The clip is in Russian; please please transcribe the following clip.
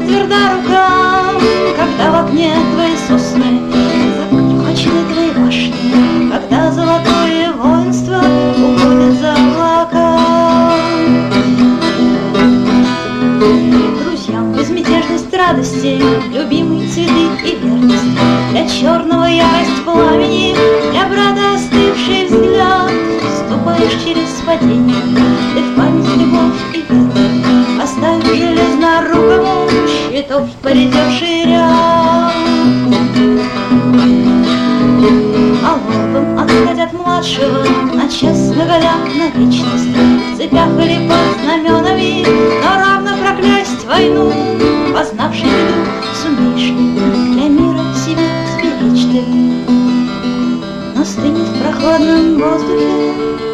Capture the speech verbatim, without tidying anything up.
станет тверда рука, когда в окне твои сосны закручены твои башни, когда золотое воинство уходит за облака. Друзьям безмятежность радости, любимые цветы и верность, для черного ярость пламени, для брата остывший взгляд. Ступаешь через падение, ты в память любовь и веру, оставив железнорукому щитов поредевший ряд. А лобом отходят младшего на час, на года, на вечность, в цепях или под знаменами, но равно проклясть войну, познавший беду, сумеешь ли для мира себя сберечь ты? Но стынет в прохладном воздухе